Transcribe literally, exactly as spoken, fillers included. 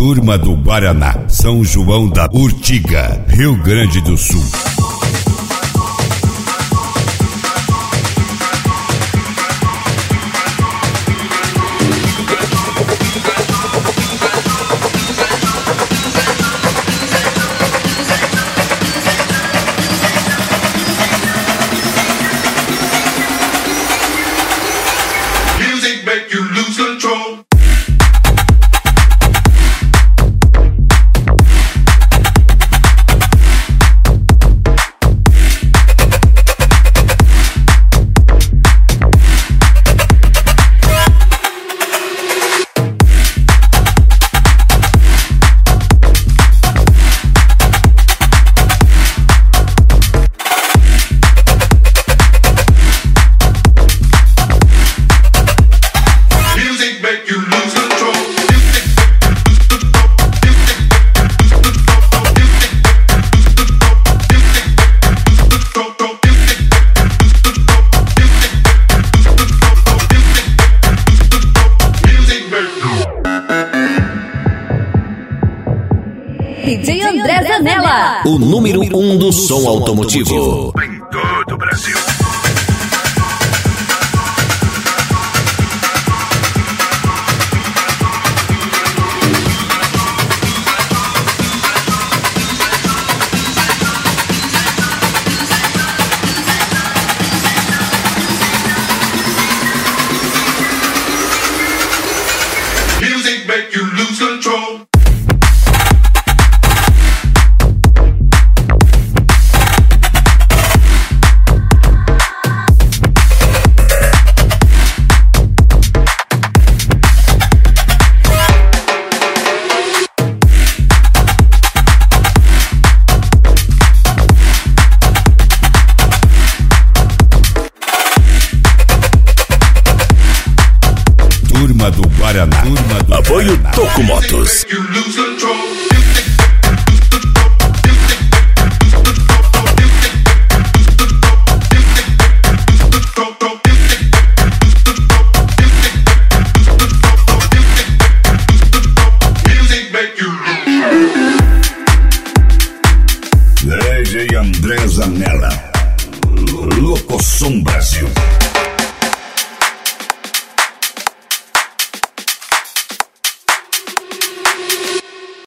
Turma do Guaraná, São João da Urtiga, Rio Grande do Sul. D J André Zanella, o número um do som automotivo em todo o Brasil. Music make you lose control. Turma do Guaraná. Turma do Apoio Guaraná. Toco Motos. D J André Zanella, Locosom Brasil.